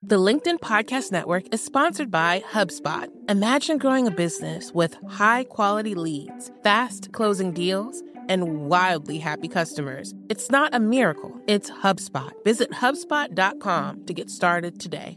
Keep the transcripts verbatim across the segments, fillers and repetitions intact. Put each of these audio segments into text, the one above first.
The LinkedIn Podcast Network is sponsored by HubSpot. Imagine growing a business with high-quality leads, fast closing deals, and wildly happy customers. It's not a miracle, it's HubSpot. Visit HubSpot dot com to get started today.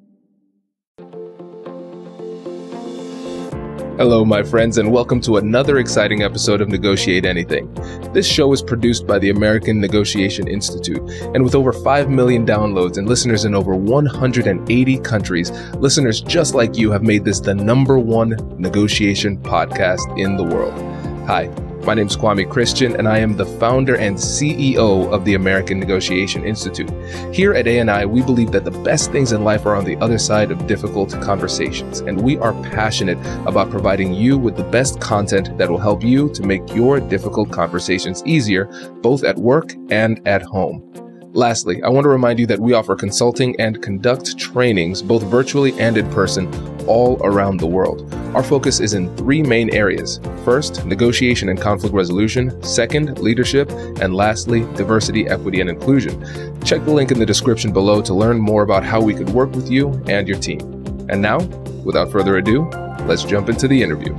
Hello, my friends, and welcome to another exciting episode of Negotiate Anything. This show is produced by the American Negotiation Institute, and with over five million downloads and listeners in over one hundred eighty countries, listeners just like you have made this the number one negotiation podcast in the world. Hi. My name is Kwame Christian, and I am the founder and C E O of the American Negotiation Institute. Here at A N I, we believe that the best things in life are on the other side of difficult conversations, and we are passionate about providing you with the best content that will help you to make your difficult conversations easier, both at work and at home. Lastly, I want to remind you that we offer consulting and conduct trainings, both virtually and in person, all around the world. Our focus is in three main areas. First, negotiation and conflict resolution. Second, leadership. And lastly, diversity, equity, and inclusion. Check the link in the description below to learn more about how we could work with you and your team. And now, without further ado, let's jump into the interview.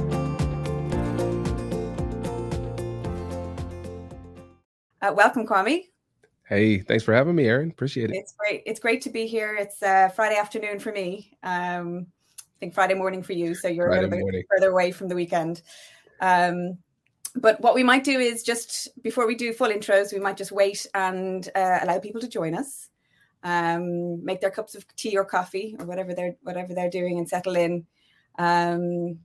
Uh, welcome, Kwame. Hey, thanks for having me, Erin. Appreciate it. It's great. It's great to be here. It's uh, Friday afternoon for me. Um, I think Friday morning for you. So you're Friday a little morning. bit further away from the weekend. Um, but what we might do is just, before we do full intros, we might just wait and uh, allow people to join us, um, make their cups of tea or coffee or whatever they're whatever they're doing and settle in. Um,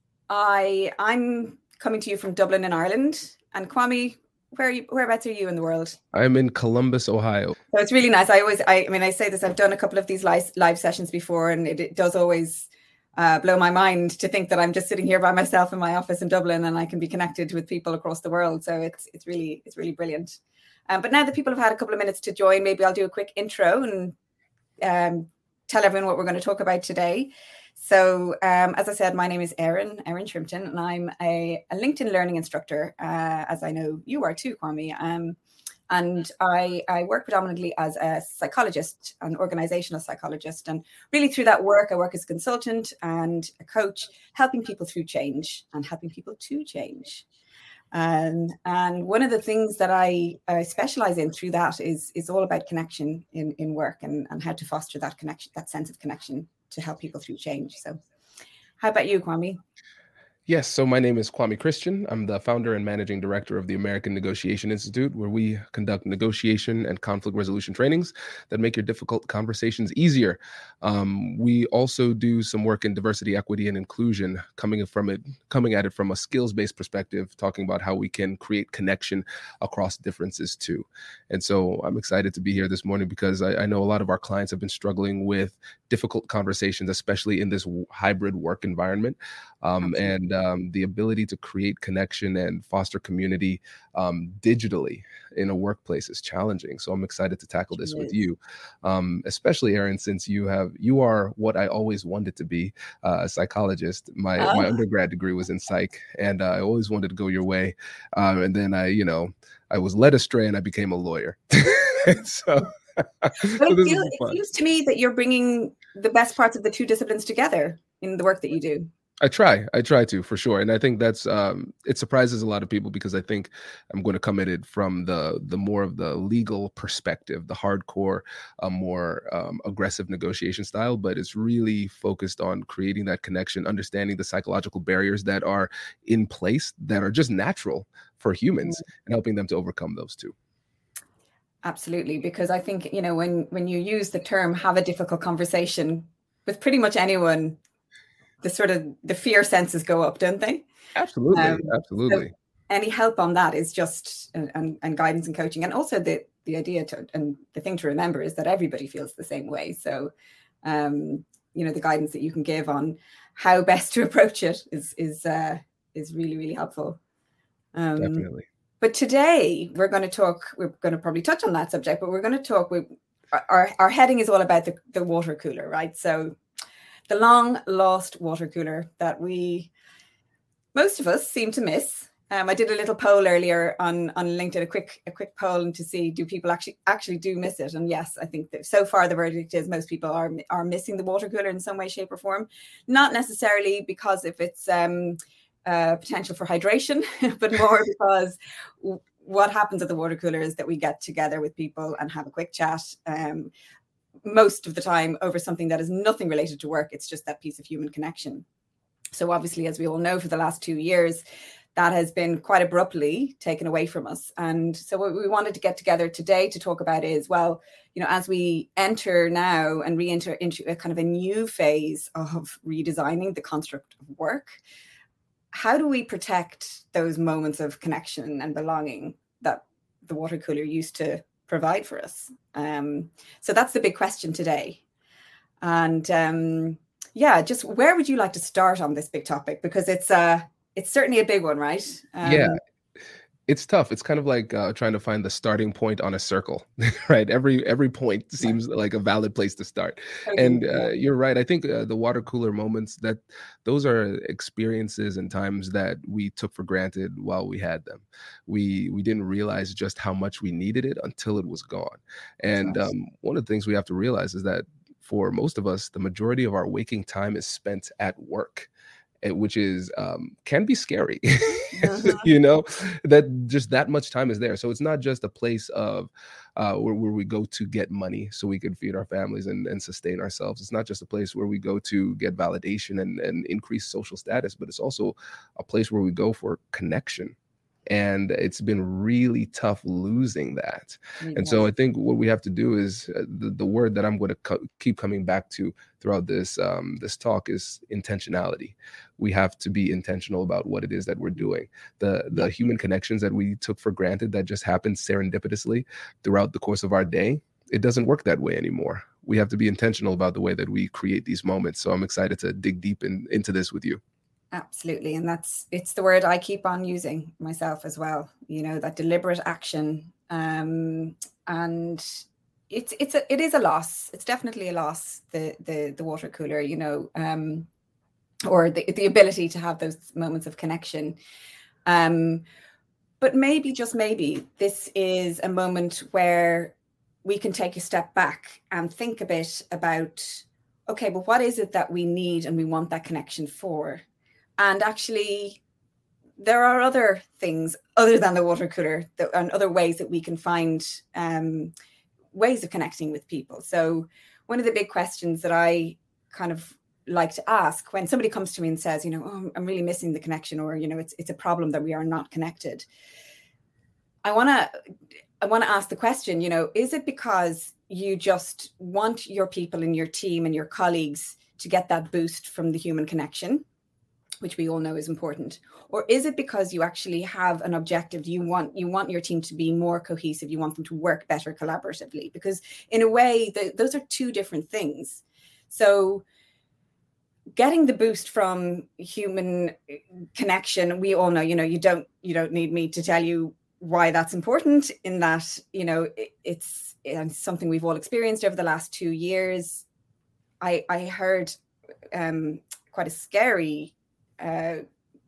I I'm coming to you from Dublin in Ireland, and Kwame, Where are you, whereabouts are you in the world? I'm in Columbus, Ohio. So it's really nice. I always, I, I mean, I say this, I've done a couple of these live, live sessions before, and it, it does always uh, blow my mind to think that I'm just sitting here by myself in my office in Dublin and I can be connected with people across the world. So it's it's really, it's really brilliant. Um, but now that people have had a couple of minutes to join, maybe I'll do a quick intro and um, tell everyone what we're going to talk about today. So, um, as I said, my name is Erin, Erin Shrimpton, and I'm a, a LinkedIn learning instructor, uh, as I know you are too, Kwame. Um, and I, I work predominantly as a psychologist, an organizational psychologist. And really through that work, I work as a consultant and a coach, helping people through change and helping people to change. And, and one of the things that I, I specialize in through that is, is all about connection in, in work and, and how to foster that connection, that sense of connection to help people through change. So how about you, Kwame? Yes, so my name is Kwame Christian. I'm the founder and managing director of the American Negotiation Institute, where we conduct negotiation and conflict resolution trainings that make your difficult conversations easier. Um, we also do some work in diversity, equity, and inclusion, coming from it, coming at it from a skills-based perspective, talking about how we can create connection across differences too. And so I'm excited to be here this morning because I, I know a lot of our clients have been struggling with difficult conversations, especially in this hybrid work environment. Um, and um, the ability to create connection and foster community um, digitally in a workplace is challenging. So I'm excited to tackle this with you, um, especially Erin, since you have you are what I always wanted to be, uh, a psychologist. My oh. my undergrad degree was in psych, and uh, I always wanted to go your way. Um, and then I, you know, I was led astray, and I became a lawyer. so. But so it, feels, it feels to me that you're bringing the best parts of the two disciplines together in the work that you do. I try, I try to, for sure. And I think that's, um, it surprises a lot of people because I think I'm going to come at it from the the more of the legal perspective, the hardcore, uh, more um, aggressive negotiation style, but it's really focused on creating that connection, understanding the psychological barriers that are in place, that are just natural for humans, mm-hmm. and helping them to overcome those too. Absolutely. Because I think, you know, when, when you use the term have a difficult conversation with pretty much anyone, the sort of the fear senses go up, don't they? Absolutely. Um, absolutely. So any help on that is just, and, and guidance and coaching. And also the, the idea to, and the thing to remember is that everybody feels the same way. So, um, you know, the guidance that you can give on how best to approach it is, is, uh, is really, really helpful. Um, Definitely. But today we're going to talk, we're going to probably touch on that subject, but we're going to talk with our, our heading is all about the, the water cooler, right? So the long lost water cooler that we, most of us seem to miss Um, I did a little poll earlier on, on LinkedIn, a quick a quick poll to see do people actually actually do miss it. And yes, I think that so far the verdict is most people are are missing the water cooler in some way, shape or form. Not necessarily because if it's um, uh, potential for hydration, but more because w- what happens at the water cooler is that we get together with people and have a quick chat. Um, most of the time over something that is nothing related to work. It's just that piece of human connection. So obviously, as we all know, for the last two years, that has been quite abruptly taken away from us. And so what we wanted to get together today to talk about is, well, you know, as we enter now and re-enter into a kind of a new phase of redesigning the construct of work, how do we protect those moments of connection and belonging that the water cooler used to provide for us? Um, so that's the big question today. And um, yeah, just where would you like to start on this big topic? Because it's uh, it's certainly a big one, right? Um, yeah, it's tough. It's kind of like uh, trying to find the starting point on a circle, right? Every every point seems like a valid place to start. And uh, you're right. I think uh, the water cooler moments, that those are experiences and times that we took for granted while we had them. We we didn't realize just how much we needed it until it was gone. And um, one of the things we have to realize is that for most of us, the majority of our waking time is spent at work, which is um, can be scary, uh-huh. you know, that just that much time is there. So it's not just a place of uh, where, where we go to get money so we can feed our families and, and sustain ourselves. It's not just a place where we go to get validation and, and increase social status, but it's also a place where we go for connection. And it's been really tough losing that. Yeah. And so I think what we have to do is uh, the, the word that I'm going to co- keep coming back to throughout this um, this talk is intentionality. We have to be intentional about what it is that we're doing. The the human connections that we took for granted that just happened serendipitously throughout the course of our day, it doesn't work that way anymore. We have to be intentional about the way that we create these moments. So I'm excited to dig deep in, into this with you. Absolutely. And that's, it's the word I keep on using myself as well, you know, that deliberate action. Um, and it's, it's, a, it is a loss. It's definitely a loss, the, the, the water cooler, you know, um, or the, the ability to have those moments of connection. Um, but maybe, just maybe, this is a moment where we can take a step back and think a bit about, okay, but what is it that we need and we want that connection for? And actually, there are other things other than the water cooler that, and other ways that we can find um, ways of connecting with people. So one of the big questions that I kind of like to ask when somebody comes to me and says, you know, oh, I'm really missing the connection, or, you know, it's it's a problem that we are not connected. I want to I want to ask the question, you know, is it because you just want your people and your team and your colleagues to get that boost from the human connection, which we all know is important? Or is it because you actually have an objective? You want you want your team to be more cohesive. You want them to work better collaboratively, because in a way, the, those are two different things. So getting the boost from human connection, we all know, you know, you don't you don't need me to tell you why that's important, in that, you know, it, it's, it's something we've all experienced over the last two years. I, I heard um, quite a scary uh,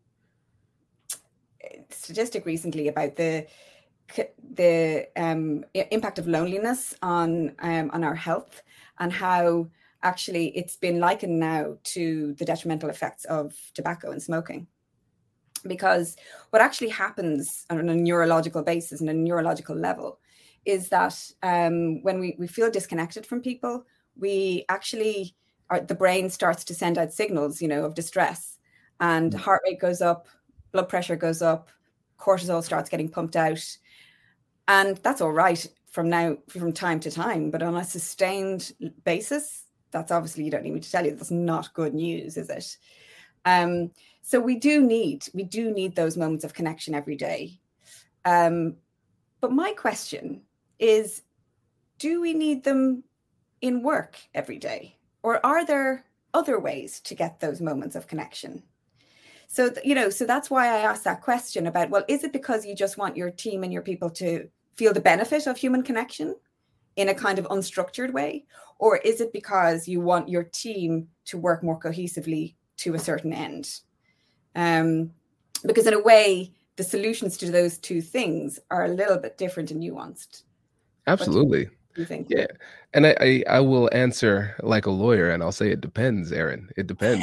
statistic recently about the the um, impact of loneliness on um, on our health, and how actually it's been likened now to the detrimental effects of tobacco and smoking. Because what actually happens on a neurological basis and a neurological level is that um, when we, we feel disconnected from people, we actually, are, the brain starts to send out signals, you know, of distress, and heart rate goes up, blood pressure goes up, cortisol starts getting pumped out. And that's all right from now, from time to time, but on a sustained basis, that's obviously, you don't need me to tell you, that's not good news, is it? Um, so we do need, we do need those moments of connection every day. Um, but my question is, do we need them in work every day? Or are there other ways to get those moments of connection? So, you know, so that's why I asked that question about, well, is it because you just want your team and your people to feel the benefit of human connection in a kind of unstructured way? Or is it because you want your team to work more cohesively to a certain end? Um, because in a way, the solutions to those two things are a little bit different and nuanced. Absolutely. What do you think? Yeah. And I, I, I will answer like a lawyer, and I'll say it depends, Erin. It depends.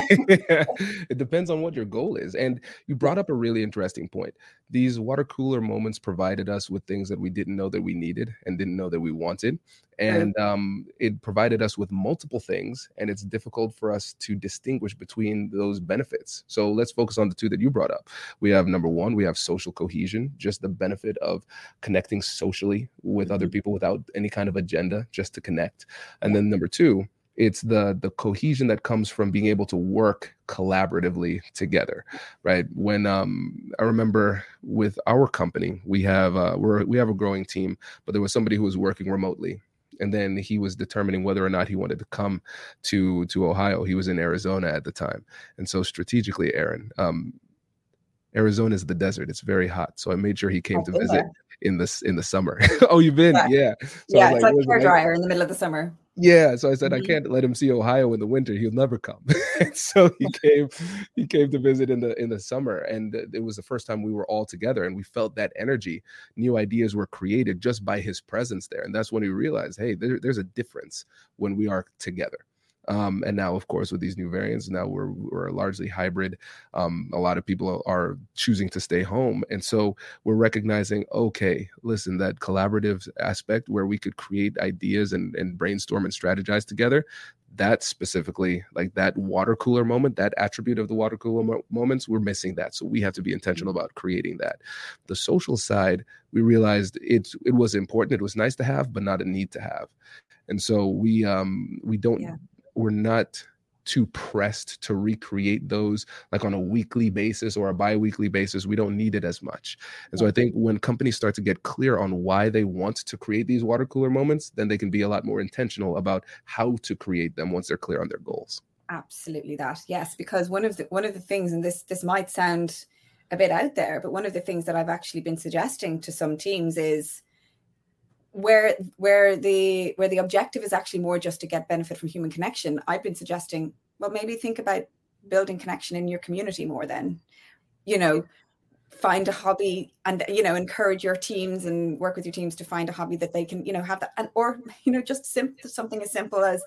It depends on what your goal is. And you brought up a really interesting point. These water cooler moments provided us with things that we didn't know that we needed and didn't know that we wanted. And um, it provided us with multiple things, and it's difficult for us to distinguish between those benefits. So let's focus on the two that you brought up. We have, number one, we have social cohesion, just the benefit of connecting socially with mm-hmm. other people without any kind of agenda, just to connect. And then number two, it's the the cohesion that comes from being able to work collaboratively together, right? When um, I remember with our company, we have uh, we're we have a growing team, but there was somebody who was working remotely. And then he was determining whether or not he wanted to come to to Ohio. He was in Arizona at the time. And so strategically, Erin, um, Arizona is the desert. It's very hot. So I made sure he came I've to visit there. in this in the summer. Oh, you've been? Yeah. Yeah, so yeah it's like, like hair dryer in the middle of the summer. Yeah. So I said, mm-hmm. I can't let him see Ohio in the winter. He'll never come. So he came, he came to visit in the in the summer. And it was the first time we were all together, and we felt that energy. New ideas were created just by his presence there. And that's when we realized, hey, there, there's a difference when we are together. Um, and now, of course, with these new variants, now we're we're largely hybrid. Um, a lot of people are choosing to stay home. And so we're recognizing, okay, listen, that collaborative aspect where we could create ideas and, and brainstorm and strategize together, that specifically, like that water cooler moment, that attribute of the water cooler mo- moments, we're missing that. So we have to be intentional about creating that. The social side, we realized it, it was important. It was nice to have, but not a need to have. And so we um, we don't... Yeah. We're not too pressed to recreate those like on a weekly basis or a bi-weekly basis. We don't need it as much. And so I think when companies start to get clear on why they want to create these water cooler moments, then they can be a lot more intentional about how to create them once they're clear on their goals. Absolutely that. Yes, because one of the one of the things, and this this might sound a bit out there, but one of the things that I've actually been suggesting to some teams is where where the where the objective is actually more just to get benefit from human connection. I've been suggesting, well, maybe think about building connection in your community more then, you know, find a hobby and, you know, encourage your teams and work with your teams to find a hobby that they can, you know, have that. And, or, you know, just simple, something as simple as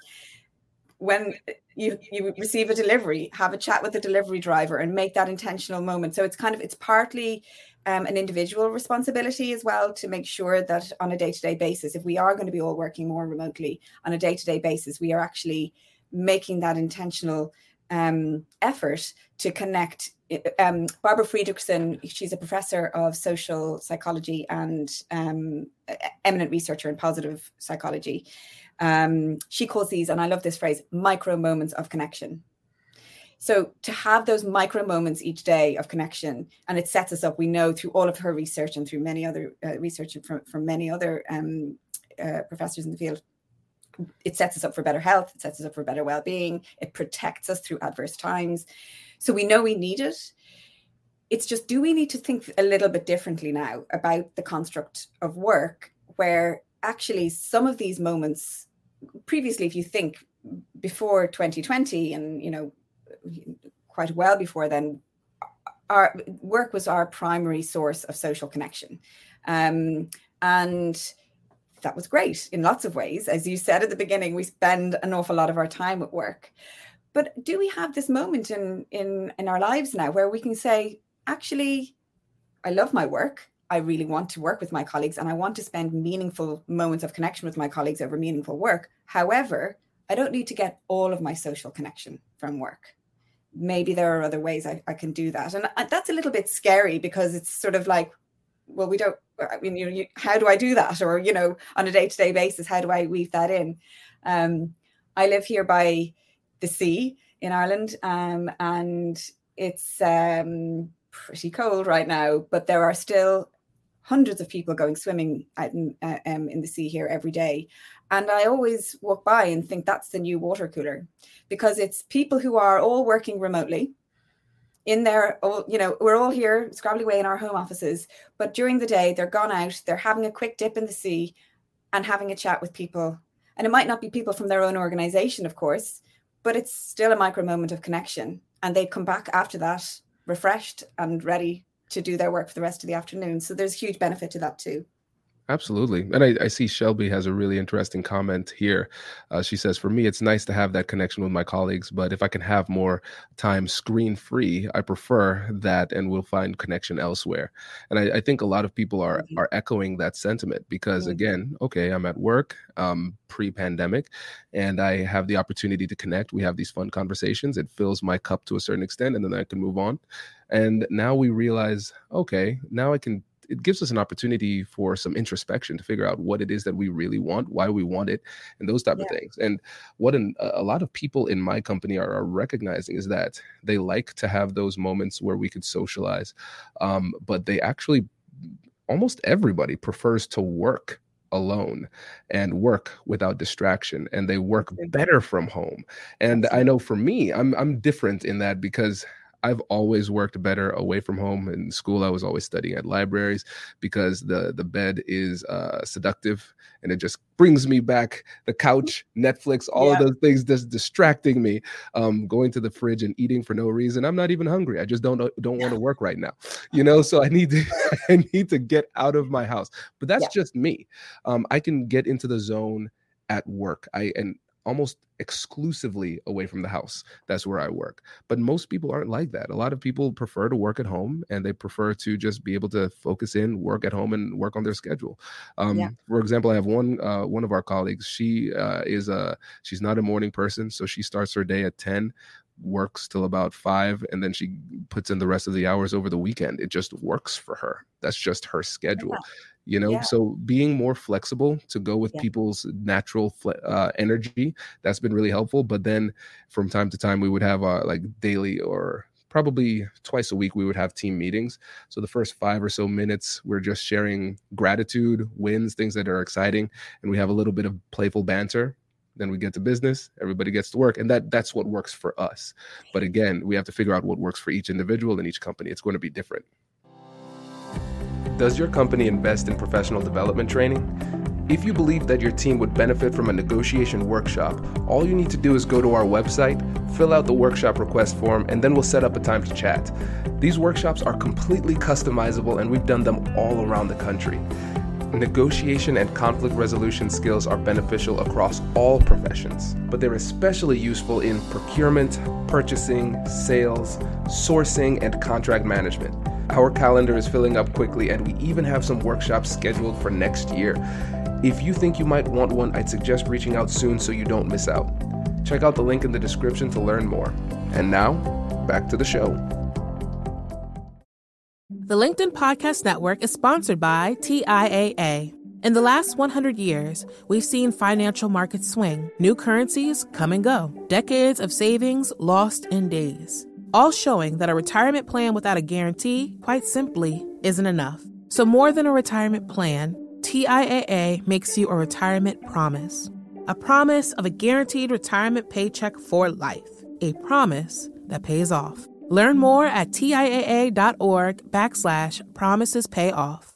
when you, you receive a delivery, have a chat with the delivery driver and make that intentional moment. So it's kind of, it's partly um, an individual responsibility as well to make sure that on a day-to-day basis, if we are going to be all working more remotely on a day-to-day basis, we are actually making that intentional um, effort to connect. Um, Barbara Friedrichsen, she's a professor of social psychology and um, eminent researcher in positive psychology. Um, she calls these, and I love this phrase, micro moments of connection. So to have those micro moments each day of connection, and it sets us up, we know through all of her research and through many other uh, research from, from many other um, uh, professors in the field, it sets us up for better health, it sets us up for better well-being, it protects us through adverse times. So we know we need it. It's just, do we need to think a little bit differently now about the construct of work, where actually some of these moments, previously, if you think before twenty twenty and, you know, quite well before then, our work was our primary source of social connection. Um, and that was great in lots of ways. As you said at the beginning, we spend an awful lot of our time at work. But do we have this moment in, in, in our lives now where we can say, actually, I love my work. I really want to work with my colleagues and I want to spend meaningful moments of connection with my colleagues over meaningful work. However, I don't need to get all of my social connection from work. Maybe there are other ways I, I can do that. And that's a little bit scary because it's sort of like, well, we don't, I mean, you know, you, how do I do that? Or, you know, on a day-to-day basis, how do I weave that in? Um, I live here by the sea in Ireland, um, and it's um, pretty cold right now, but there are still hundreds of people going swimming out in, uh, um, in the sea here every day. And I always walk by and think that's the new water cooler, because it's people who are all working remotely in their, you know, we're all here scrabbling away in our home offices, but during the day they're gone out, they're having a quick dip in the sea and having a chat with people. And it might not be people from their own organization, of course, but it's still a micro moment of connection. And they come back after that refreshed and ready to do their work for the rest of the afternoon. So there's huge benefit to that too. Absolutely. And I, I see Shelby has a really interesting comment here. Uh, she says, for me, it's nice to have that connection with my colleagues, but if I can have more time screen free, I prefer that and we'll find connection elsewhere. And I, I think a lot of people are Mhm. are echoing that sentiment because, Mhm. again, okay, I'm at work um, pre-pandemic and I have the opportunity to connect. We have these fun conversations. It fills my cup to a certain extent and then I can move on. And now we realize, okay, now I can it gives us an opportunity for some introspection to figure out what it is that we really want, why we want it, and those type Yeah. of things. And what an, a lot of people in my company are, are recognizing is that they like to have those moments where we could socialize, um, but they actually, almost everybody prefers to work alone and work without distraction, and they work better from home. And I know for me, I'm I'm different in that because I've always worked better away from home. In school, I was always studying at libraries because the the bed is uh, seductive and it just brings me back. The couch, Netflix, all of Yeah. those things just distracting me. Um, going to the fridge and eating for no reason. I'm not even hungry. I just don't don't want to work right now. You know, so I need to I need to get out of my house. But that's Yeah. just me. Um, I can get into the zone at work. I and almost exclusively away from the house. That's where I work. But most people aren't like that. A lot of people prefer to work at home and they prefer to just be able to focus in, work at home and work on their schedule. Um, Yeah. For example, I have one uh, one of our colleagues. She uh, is a she's not a morning person, so she starts her day at ten, works till about five, and then she puts in the rest of the hours over the weekend. It just works for her. That's just her schedule. Yeah. You know, Yeah. so being more flexible to go with Yeah. people's natural uh, energy, that's been really helpful. But then from time to time, we would have uh, like daily or probably twice a week, we would have team meetings. So the first five or so minutes, we're just sharing gratitude, wins, things that are exciting. And we have a little bit of playful banter. Then we get to business, everybody gets to work. And that that's what works for us. But again, we have to figure out what works for each individual and each company. It's going to be different. Does your company invest in professional development training? If you believe that your team would benefit from a negotiation workshop, all you need to do is go to our website, fill out the workshop request form, and then we'll set up a time to chat. These workshops are completely customizable and we've done them all around the country. Negotiation and conflict resolution skills are beneficial across all professions, but they're especially useful in procurement, purchasing, sales, sourcing, and contract management. Our calendar is filling up quickly, and we even have some workshops scheduled for next year. If you think you might want one, I'd suggest reaching out soon so you don't miss out. Check out the link in the description to learn more. And now, back to the show. The LinkedIn Podcast Network is sponsored by T I A A. In the last one hundred years, we've seen financial markets swing, new currencies come and go, decades of savings lost in days, all showing that a retirement plan without a guarantee, quite simply, isn't enough. So more than a retirement plan, T I A A makes you a retirement promise. A promise of a guaranteed retirement paycheck for life. A promise that pays off. Learn more at TIAA.org backslash promises pay off.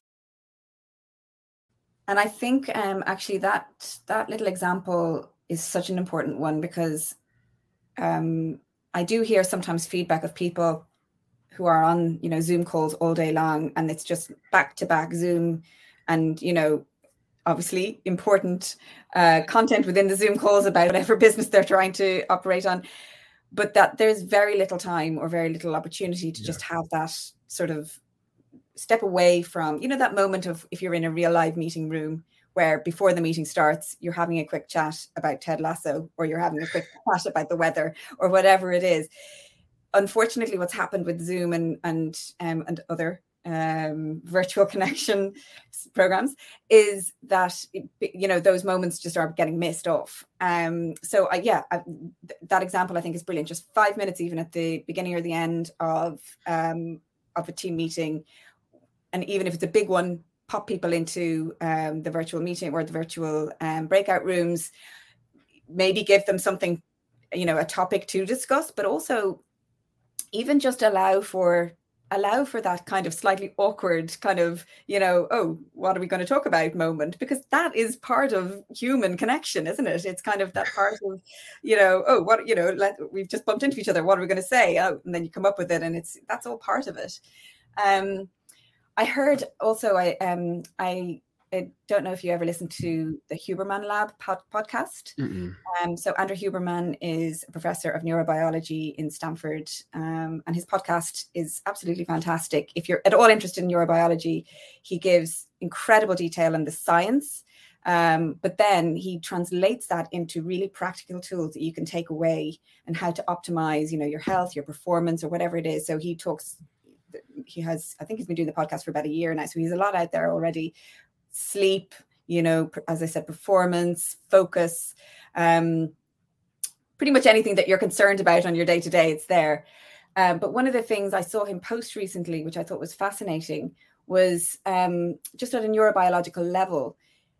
And I think um, actually that that little example is such an important one because um, I do hear sometimes feedback of people who are on, you know, Zoom calls all day long, and it's just back to back Zoom, and you know, obviously important uh, content within the Zoom calls about whatever business they're trying to operate on, but that there's very little time or very little opportunity to Yeah. just have that sort of step away from, you know, that moment of if you're in a real live meeting room where before the meeting starts, you're having a quick chat about Ted Lasso, or you're having a quick chat about the weather, or whatever it is. Unfortunately, what's happened with Zoom and and um, and other um, virtual connection programs is that, you know, those moments just are getting missed off. Um, so uh, yeah, I, th- that example I think is brilliant. Just five minutes, even at the beginning or the end of um, of a team meeting, and even if it's a big one, pop people into um, the virtual meeting or the virtual um, breakout rooms. Maybe give them something, you know, a topic to discuss, but also even just allow for allow for that kind of slightly awkward kind of, you know, oh, what are we going to talk about moment? Because that is part of human connection, isn't it? It's kind of that part of, you know, oh, what, you know, let, we've just bumped into each other. What are we going to say? Oh, and then you come up with it, and it's that's all part of it. Um, I heard also, I um, I, I don't know if you ever listened to the Huberman Lab pod- podcast. Mm-mm. Um, so Andrew Huberman is a professor of neurobiology in Stanford, um, and his podcast is absolutely fantastic. If you're at all interested in neurobiology, he gives incredible detail on the science, um, but then he translates that into really practical tools that you can take away and how to optimize, you know, your health, your performance, or whatever it is. So he talks, he has, I think he's been doing the podcast for about a year now, so he's a lot out there already. Sleep, you know, as I said, performance, focus, um, pretty much anything that you're concerned about on your day to day, it's there. Um, but one of the things I saw him post recently, which I thought was fascinating, was um, just at a neurobiological level,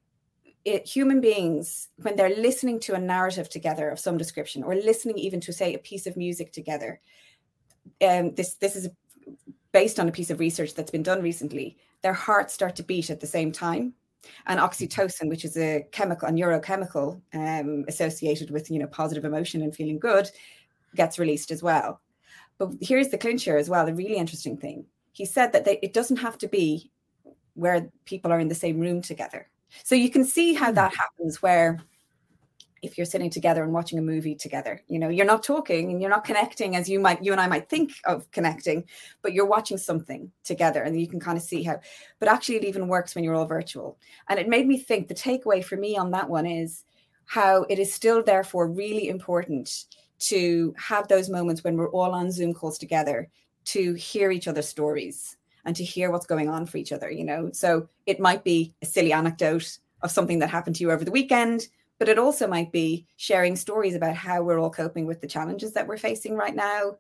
it, human beings, when they're listening to a narrative together of some description, or listening even to, say, a piece of music together, um, this this is based on a piece of research that's been done recently, their hearts start to beat at the same time. And oxytocin, which is a chemical, a neurochemical um, associated with, you know, positive emotion and feeling good, gets released as well. But here's the clincher as well, the really interesting thing. He said that they, it doesn't have to be where people are in the same room together. So you can see how that happens, where if you're sitting together and watching a movie together, you know, you're not talking and you're not connecting as you might, you and I might think of connecting, but you're watching something together and you can kind of see how, but actually it even works when you're all virtual. And it made me think, the takeaway for me on that one is how it is still therefore really important to have those moments when we're all on Zoom calls together, to hear each other's stories and to hear what's going on for each other, you know. So it might be a silly anecdote of something that happened to you over the weekend, but it also might be sharing stories about how we're all coping with the challenges that we're facing right now.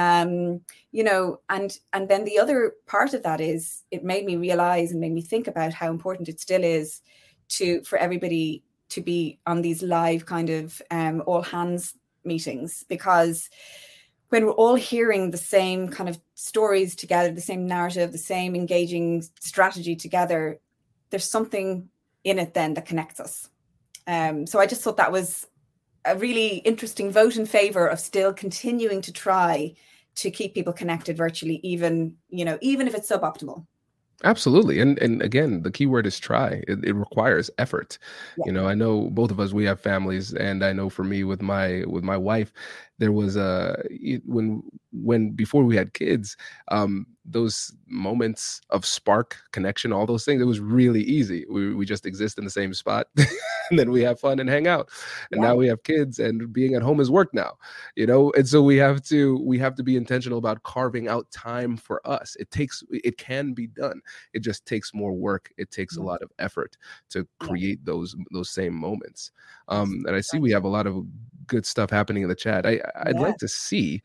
Um, you know, and and then the other part of that is, it made me realize and made me think about how important it still is to for everybody to be on these live kind of um, all hands meetings, because when we're all hearing the same kind of stories together, the same narrative, the same engaging strategy together, there's something in it then that connects us. Um, so I just thought that was a really interesting vote in favor of still continuing to try to keep people connected virtually, even, you know, even if it's suboptimal. Absolutely. And and again, the key word is try. It, it requires effort. Yeah. You know, I know both of us, we have families, and I know for me with my with my wife, there was a when when before we had kids, um, those moments of spark connection, all those things, it was really easy. We we just exist in the same spot and then we have fun and hang out. And Yeah. now we have kids, and being at home is work now, you know? And so we have to we have to be intentional about carving out time for us. It takes it can be done. It just takes more work. It takes a Yeah. lot of effort to Yeah. create those those same moments. Um, Yes, and I see we have a lot of good stuff happening in the chat. I I'd Yeah. like to see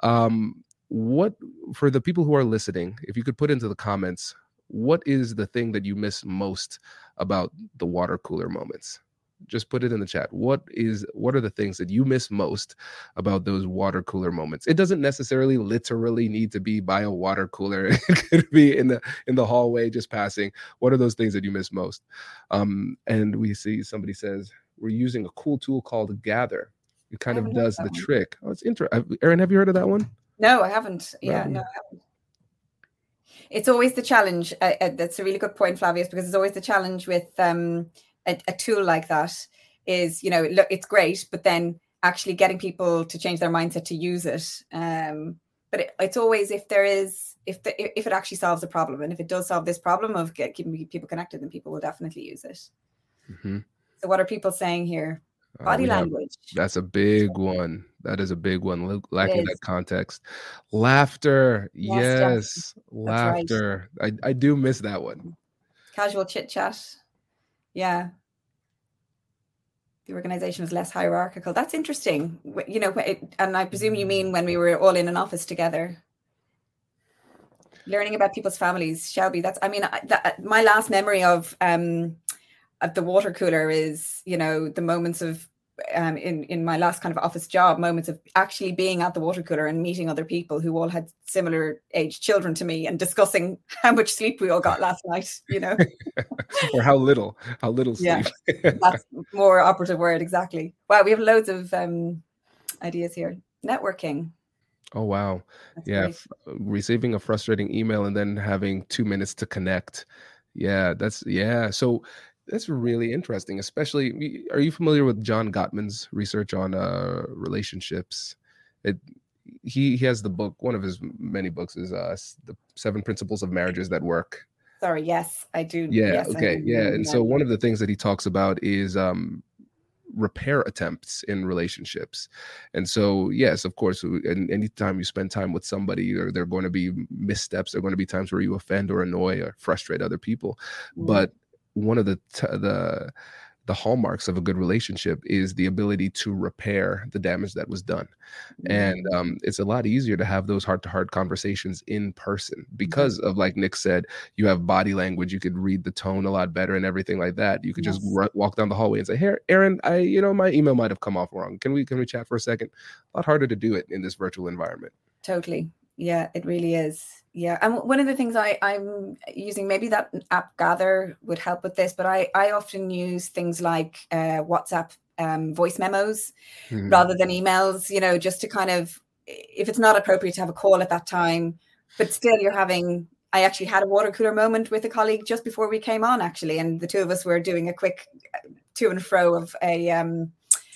um, what, for the people who are listening, if you could put into the comments, what is the thing that you miss most about the water cooler moments? Just put it in the chat. What is what are the things that you miss most about those water cooler moments? It doesn't necessarily literally need to be by a water cooler. It could be in the in the hallway just passing. What are those things that you miss most? Um, and we see somebody says, we're using a cool tool called Gather. It kind I of haven't heard does that the one. trick. Oh, it's interesting. Erin, have you heard of that one? No, I haven't. Yeah, Um, no, I haven't. It's always the challenge. Uh, uh, that's a really good point, Flavius, because it's always the challenge with um, a, a tool like that is, you know, look, it's great, but then actually getting people to change their mindset to use it. Um, but it, it's always, if there is, if the, if it actually solves a problem, and if it does solve this problem of get, keeping people connected, then people will definitely use it. mhm. So what are people saying here? Uh, Body we have language. That's a big one. That is a big one. L- Lacking is. that context. Laughter. Yes, yes, Yes. that's right. Laughter. I, I do miss that one. Casual chit chat. Yeah. The organization was less hierarchical. That's interesting. Wh- You know, wh- it, and I presume you mean when we were all in an office together. Learning about people's families, Shelby. That's, I mean, I, that, my last memory of um of the water cooler is, you know, the moments of um in in my last kind of office job, moments of actually being at the water cooler and meeting other people who all had similar age children to me and discussing how much sleep we all got last night, you know. Or how little, how little Yeah. sleep. That's more operative word, exactly. Wow, we have loads of um ideas here. Networking. Oh, wow. That's Yeah. great. F- receiving a frustrating email and then having two minutes to connect. Yeah. That's, yeah. So that's really interesting, especially, y- are you familiar with John Gottman's research on uh, relationships? It, he, he has the book, one of his many books is uh, s- The Seven Principles of Marriages That Work. Sorry, yes, I do. Yeah. Yes, I Okay. do Yeah. know. And Yeah. so one of the things that he talks about is um, repair attempts in relationships. And so, yes, of course, and anytime you spend time with somebody, there, there are going to be missteps. There are going to be times where you offend or annoy or frustrate other people. Mm, But one of the t- the the hallmarks of a good relationship is the ability to repair the damage that was done. And mm, um, it's a lot easier to have those heart-to-heart conversations in person because mm. of, like Nick said, you have body language, you could read the tone a lot better and everything like that. You could just Yes, r- walk down the hallway and say, hey Aaron, I you know my email might have come off wrong, can we can we chat for a second? A lot harder to do it in this virtual environment. totally. Yeah, it really is. Yeah, and one of the things I, I'm using, maybe that app Gather would help with this, but I, I often use things like uh, WhatsApp um, voice memos Mhm. rather than emails, you know, just to kind of, if it's not appropriate to have a call at that time, but still you're having, I actually had a water cooler moment with a colleague just before we came on, actually, and the two of us were doing a quick to and fro of a um,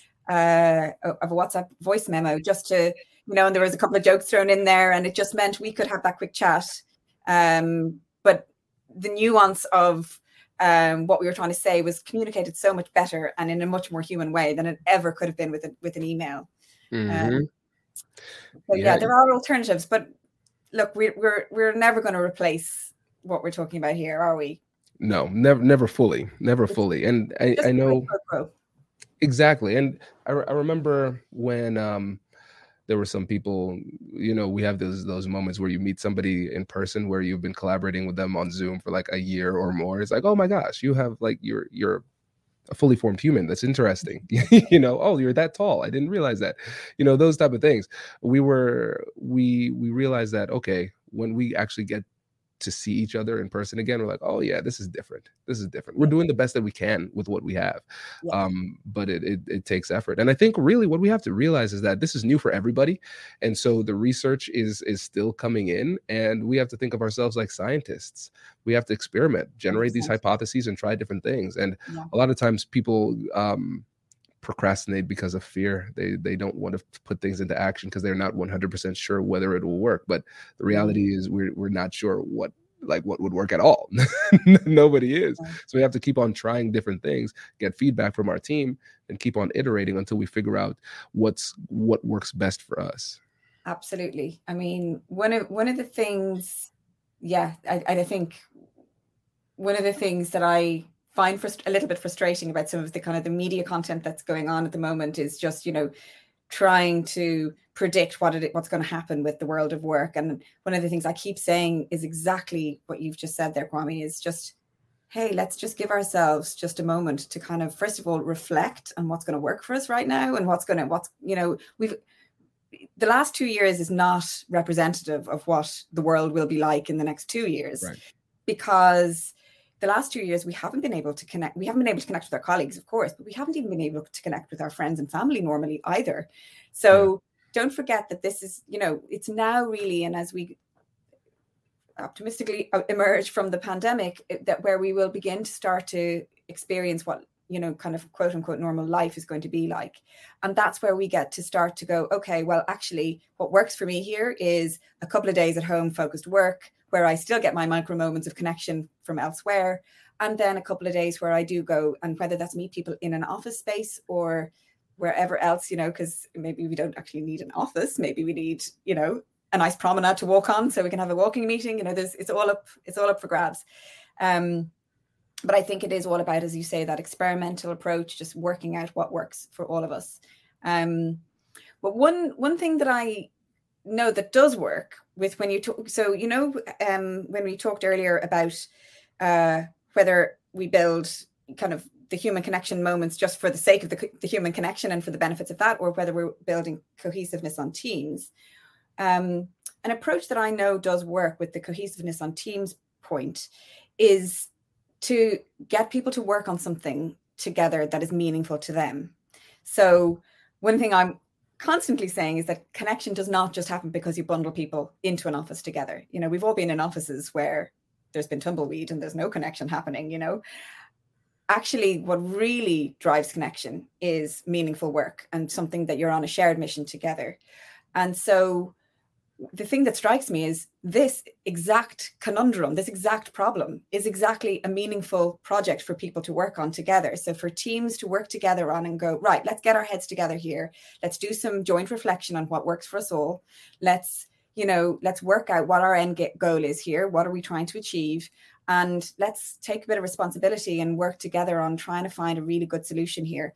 uh, of a WhatsApp voice memo just to, you know, and there was a couple of jokes thrown in there, and it just meant we could have that quick chat. Um, but the nuance of um, what we were trying to say was communicated so much better and in a much more human way than it ever could have been with a, with an email. Mhm. Um, so yeah, Yeah. there are alternatives, but look, we, we're we're never going to replace what we're talking about here, are we? No, never never fully, never It's fully. And I, just I a quid know pro quo. exactly. And I, re- I remember when um there were some people, you know, we have those those moments where you meet somebody in person where you've been collaborating with them on Zoom for like a year or more. It's like, oh my gosh, you have like you're you're a fully formed human. That's interesting. You know, oh, you're that tall. I didn't realize that. You know, those type of things. We were we we realized that okay, when we actually get to see each other in person again, we're like, oh yeah, this is different. This is different. We're Yeah, doing the best that we can with what we have. yeah, Um, but it, it it takes effort. And I think really what we have to realize is that this is new for everybody. And so the research is is still coming in, and we have to think of ourselves like scientists. We have to experiment, generate these one hundred percent. hypotheses and try different things. And Yeah, a lot of times people um procrastinate because of fear. They they don't want to put things into action because they're not one hundred percent sure whether it will work. But the mm, reality is we're we're not sure what like what would work at all. Nobody is. yeah, So we have to keep on trying different things, get feedback from our team, and keep on iterating until we figure out what's what works best for us. absolutely. I mean, one of one of the things, yeah, I, I think one of the things that I find frust- a little bit frustrating about some of the kind of the media content that's going on at the moment is just, you know, trying to predict what it what's going to happen with the world of work. And one of the things I keep saying is exactly what you've just said there, Kwame, is just, hey, let's just give ourselves just a moment to kind of, first of all, reflect on what's going to work for us right now and what's going to, what's, you know, we've, the last two years is not representative of what the world will be like in the next two years, Right. because the last two years we haven't been able to connect. We haven't been able to connect with our colleagues, of course, but we haven't even been able to connect with our friends and family normally either. So yeah, don't forget that this is, you know, it's now really, and as we optimistically emerge from the pandemic, that where we will begin to start to experience what, you know, kind of quote unquote normal life is going to be like. And that's where we get to start to go, okay, well, actually what works for me here is a couple of days at home focused work where I still get my micro moments of connection from elsewhere. And then a couple of days where I do go, and whether that's meet people in an office space or wherever else, you know, because maybe we don't actually need an office. Maybe we need, you know, a nice promenade to walk on so we can have a walking meeting. You know, there's, it's all up, it's all up for grabs. Um, but I think it is all about, as you say, that experimental approach, just working out what works for all of us. Um, but one one thing that I know that does work with when you talk, so, you know, um, when we talked earlier about uh, whether we build kind of the human connection moments just for the sake of the, the human connection and for the benefits of that, or whether we're building cohesiveness on teams. Um, an approach that I know does work with the cohesiveness on teams point is to get people to work on something together that is meaningful to them. So one thing I'm constantly saying is that connection does not just happen because you bundle people into an office together. You know, we've all been in offices where there's been tumbleweed and there's no connection happening, you know. Actually, what really drives connection is meaningful work and something that you're on a shared mission together. And so the thing that strikes me is this exact conundrum, this exact problem is exactly a meaningful project for people to work on together. So for teams to work together on and go, right, let's get our heads together here. Let's do some joint reflection on what works for us all. Let's, you know, let's work out what our end goal is here. What are we trying to achieve? And let's take a bit of responsibility and work together on trying to find a really good solution here.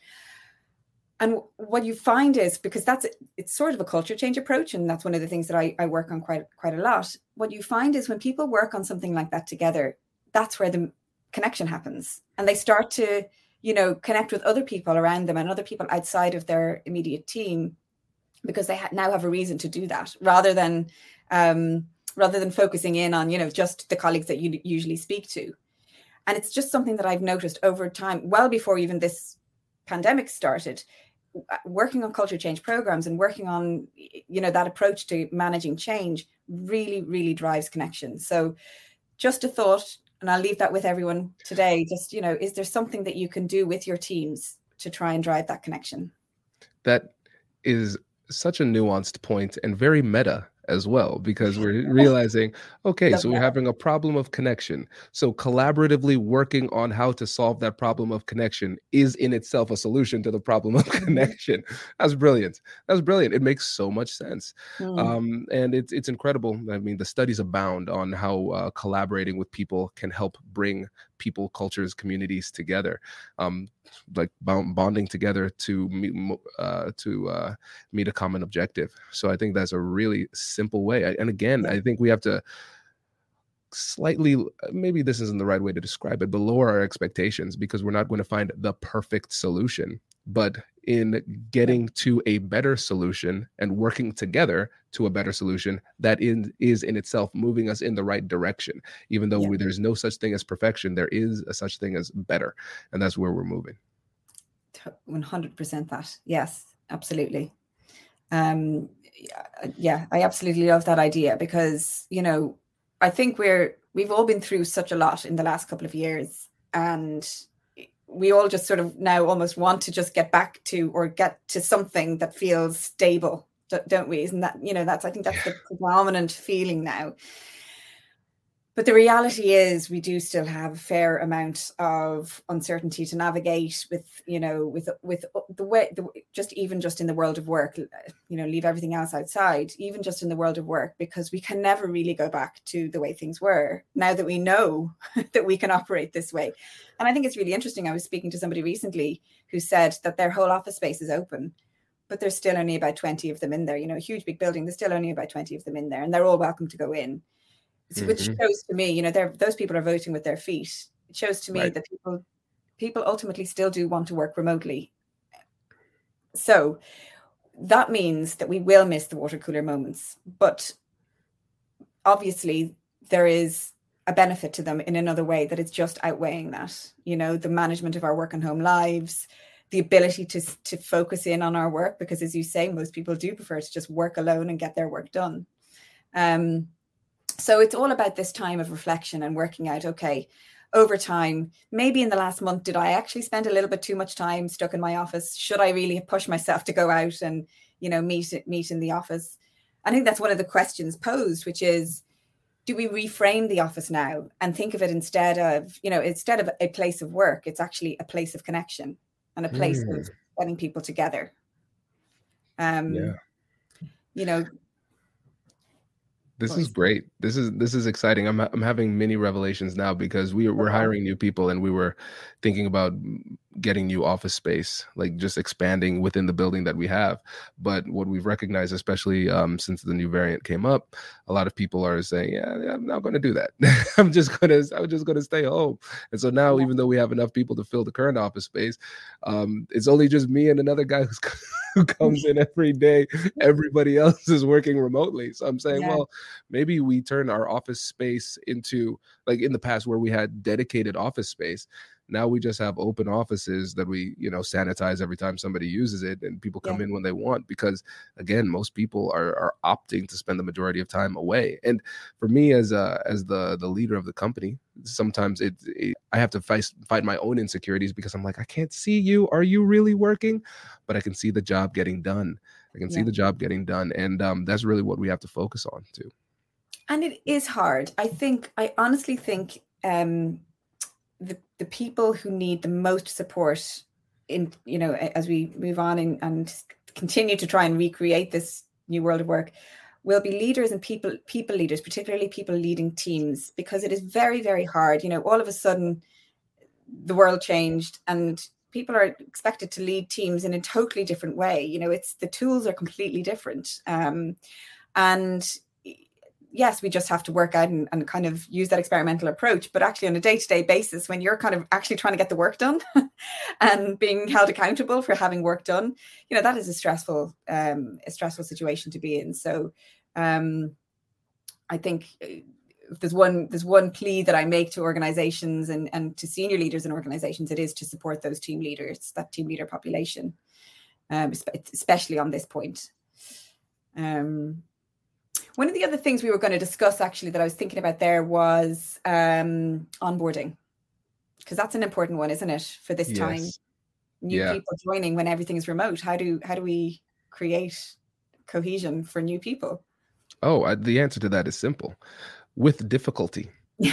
And what you find is, because that's, it's sort of a culture change approach, and that's one of the things that I, I work on quite, quite a lot. What you find is when people work on something like that together, that's where the connection happens. And they start to, you know, connect with other people around them and other people outside of their immediate team, because they ha- now have a reason to do that, rather than, um, rather than focusing in on, you know, just the colleagues that you usually speak to. And it's just something that I've noticed over time, well before even this pandemic started, working on culture change programs and working on, you know, that approach to managing change really, really drives connection. So just a thought, and I'll leave that with everyone today. Just, you know, is there something that you can do with your teams to try and drive that connection? That is such a nuanced point and very meta as well, because we're realizing, okay, so we're having a problem of connection. So collaboratively working on how to solve that problem of connection is in itself a solution to the problem of connection. That's brilliant. That's brilliant. It makes so much sense. Mm. Um, and it's it's incredible. I mean, the studies abound on how uh, collaborating with people can help bring people, cultures, communities together, um, like bonding together to meet, uh, to uh, meet a common objective. So I think that's a really simple way. I, and again, I think we have to slightly, maybe this isn't the right way to describe it, but lower our expectations, because we're not going to find the perfect solution. But in getting to a better solution and working together to a better solution, that in, is in itself moving us in the right direction. Even though yeah. we, there's no such thing as perfection, there is a such thing as better. And that's where we're moving. one hundred percent that. Yes, absolutely. Um, yeah, I absolutely love that idea, because, you know, I think we're, we've all been through such a lot in the last couple of years, and we all just sort of now almost want to just get back to, or get to something that feels stable, don't we? Isn't that, you know, that's, I think that's the predominant feeling now. But the reality is we do still have a fair amount of uncertainty to navigate with, you know, with, with the way, the, just even just in the world of work, you know, leave everything else outside, even just in the world of work, because we can never really go back to the way things were now that we know that we can operate this way. And I think it's really interesting. I was speaking to somebody recently who said that their whole office space is open, but there's still only about twenty of them in there, you know, a huge big building. There's still only about twenty of them in there, and they're all welcome to go in. Mm-hmm. Which shows to me, you know, they're, those people are voting with their feet. It shows to me right. that people, people ultimately still do want to work remotely. So that means that we will miss the water cooler moments, but obviously there is a benefit to them in another way that is just outweighing that. You know, the management of our work and home lives, the ability to to focus in on our work, because as you say, most people do prefer to just work alone and get their work done. Um, So it's all about this time of reflection and working out, okay, over time, maybe in the last month, did I actually spend a little bit too much time stuck in my office? Should I really push myself to go out and, you know, meet, meet in the office? I think that's one of the questions posed, which is, do we reframe the office now and think of it instead of, you know, instead of a place of work, it's actually a place of connection and a place mm. of getting people together. Um, yeah. You know, This is great. This is this is exciting. I'm I'm having many revelations now, because we we're hiring new people, and we were thinking about getting new office space, like just expanding within the building that we have. But what we've recognized, especially um, since the new variant came up, a lot of people are saying, "Yeah, yeah I'm not going to do that. I'm just gonna I'm just gonna stay home." And so now, even though we have enough people to fill the current office space, um, it's only just me and another guy who's who comes in every day. Everybody else is working remotely. So I'm saying, yeah. well, maybe we turn our office space into, like in the past where we had dedicated office space, Now we just have open offices that we, you know, sanitize every time somebody uses it, and people come Yeah. in when they want, because again, most people are are opting to spend the majority of time away. And for me, as a as the the leader of the company, sometimes it, it I have to fight fight my own insecurities, because I'm like, I can't see you. Are you really working? But I can see the job getting done. I can see Yeah. the job getting done, and um, that's really what we have to focus on too. And it is hard. I think, I honestly think um, the, the people who need the most support in, you know, as we move on and, and continue to try and recreate this new world of work, will be leaders and people, people leaders, particularly people leading teams, because it is very, very hard. You know, all of a sudden the world changed and people are expected to lead teams in a totally different way. You know, it's, the tools are completely different. Um, and yes, we just have to work out and, and kind of use that experimental approach. But actually, on a day-to-day basis, when you're kind of actually trying to get the work done and being held accountable for having work done, you know, that is a stressful, um, a stressful situation to be in. So um, I think if there's one, there's one plea that I make to organizations and, and to senior leaders in organizations, it is to support those team leaders, that team leader population, um, especially on this point. Um, One of the other things we were going to discuss, actually, that I was thinking about there was um, onboarding, because that's an important one, isn't it, for this Yes. time? New Yeah. people joining when everything is remote. How do how do we create cohesion for new people? Oh, I, the answer to that is simple: with difficulty.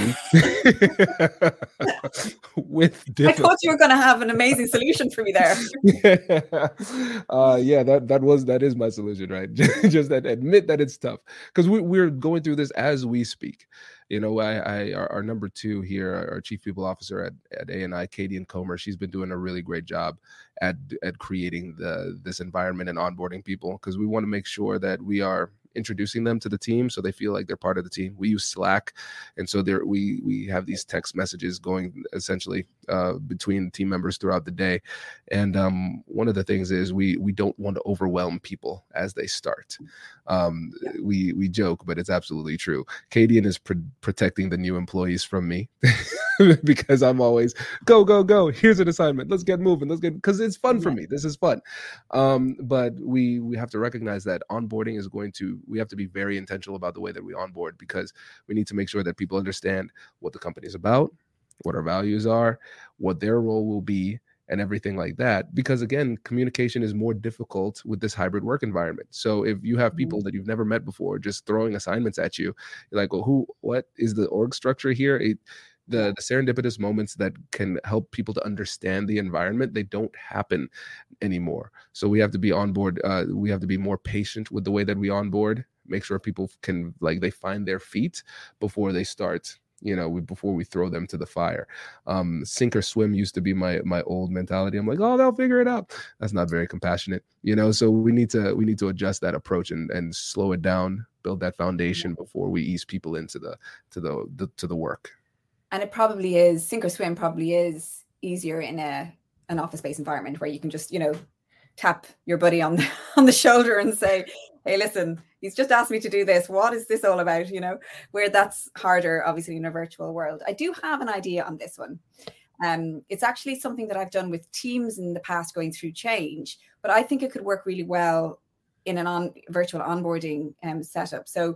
With difficulty. I thought you were going to have an amazing solution for me there. Yeah. Uh, yeah, that that was that is my solution, right? Just that, admit that it's tough, because we, we're going through this as we speak. You know, I, I our, our number two here, our chief people officer at, at A and I, Katie and Comer, she's been doing a really great job at at creating the this environment and onboarding people, because we want to make sure that we are introducing them to the team so they feel like they're part of the team. We use Slack, and so there we we have these text messages going essentially uh, between team members throughout the day. And um, one of the things is we we don't want to overwhelm people as they start. Um, Yeah. We we joke, but it's absolutely true. Kadian is pr- protecting the new employees from me because I'm always go go go. Here's an assignment. Let's get moving. Let's get because it's fun for Yeah. me. This is fun. Um, but we we have to recognize that onboarding is going to. We have to be very intentional about the way that we onboard, because we need to make sure that people understand what the company is about, what our values are, what their role will be, and everything like that. Because again, communication is more difficult with this hybrid work environment. So if you have people that you've never met before just throwing assignments at you, you're like, well, who, what is the org structure here? It, the, the serendipitous moments that can help people to understand the environment, they don't happen anymore. So we have to be on board. Uh, we have to be more patient with the way that we onboard, make sure people can, like, they find their feet before they start, you know, we, before we throw them to the fire. Um, sink or swim used to be my my old mentality. I'm like, oh, they'll figure it out. That's not very compassionate, you know. So we need to we need to adjust that approach and and slow it down, build that foundation before we ease people into the to the, the to the work. And it probably is, sink or swim probably is easier in a an office-based environment where you can just, you know, tap your buddy on the, on the shoulder and say, hey, listen, he's just asked me to do this. What is this all about? You know, where that's harder, obviously, in a virtual world. I do have an idea on this one. Um, it's actually something that I've done with teams in the past going through change, but I think it could work really well in an on virtual onboarding um, setup. So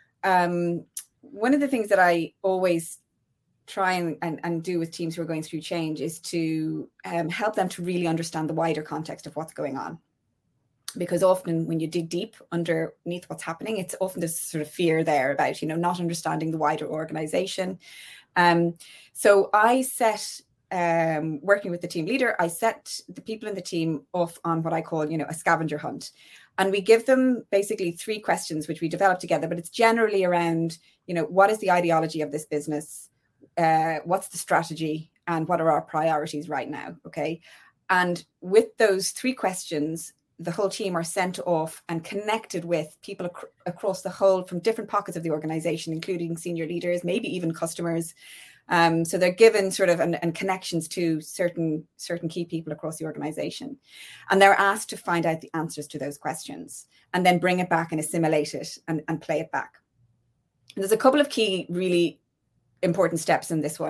um, one of the things that I always try and, and, and do with teams who are going through change is to um, help them to really understand the wider context of what's going on. Because often when you dig deep underneath what's happening, it's often this sort of fear there about, you know, not understanding the wider organization. Um, so I set, um, working with the team leader, I set the people in the team off on what I call, you know, a scavenger hunt. And we give them basically three questions, which we develop together, but it's generally around, you know, what is the ideology of this business? Uh, what's the strategy, and what are our priorities right now? Okay. And with those three questions, the whole team are sent off and connected with people ac- across the whole, from different pockets of the organization, including senior leaders, maybe even customers. Um, so they're given sort of, and, and connections to certain, certain key people across the organization. And they're asked to find out the answers to those questions and then bring it back and assimilate it and, and play it back. And there's a couple of key, really important steps in this one.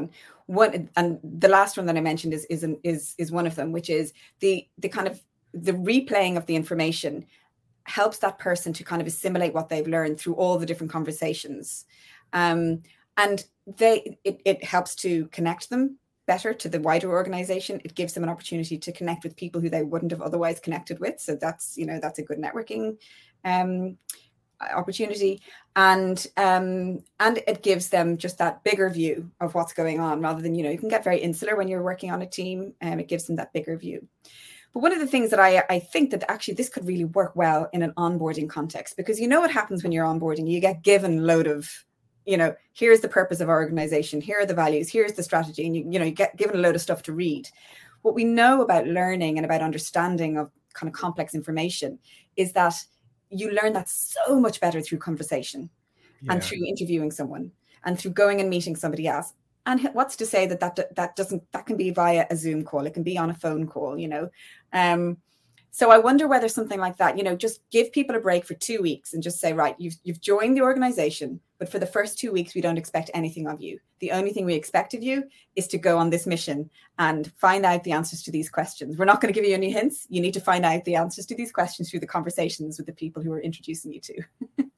one, and the last one that I mentioned is is an, is is one of them, which is the the kind of the replaying of the information helps that person to kind of assimilate what they've learned through all the different conversations, um, and they it, it helps to connect them better to the wider organization. It gives them an opportunity to connect with people who they wouldn't have otherwise connected with. So that's, you know, that's a good networking um, opportunity. And um, and it gives them just that bigger view of what's going on, rather than, you know, you can get very insular when you're working on a team, and um, it gives them that bigger view. But one of the things that I, I think that actually this could really work well in an onboarding context, because you know what happens when you're onboarding, you get given a load of, you know, here's the purpose of our organization, here are the values, here's the strategy, and you, you know, you get given a load of stuff to read. What we know about learning and about understanding of kind of complex information is that you learn that so much better through conversation, yeah, and through interviewing someone, and through going and meeting somebody else. And what's to say that that, that doesn't, that can be via a Zoom call, it can be on a phone call, you know. Um, So I wonder whether something like that, you know, just give people a break for two weeks and just say, right, you've, you've joined the organization, but for the first two weeks, we don't expect anything of you. The only thing we expect of you is to go on this mission and find out the answers to these questions. We're not going to give you any hints. You need to find out the answers to these questions through the conversations with the people who are introducing you to.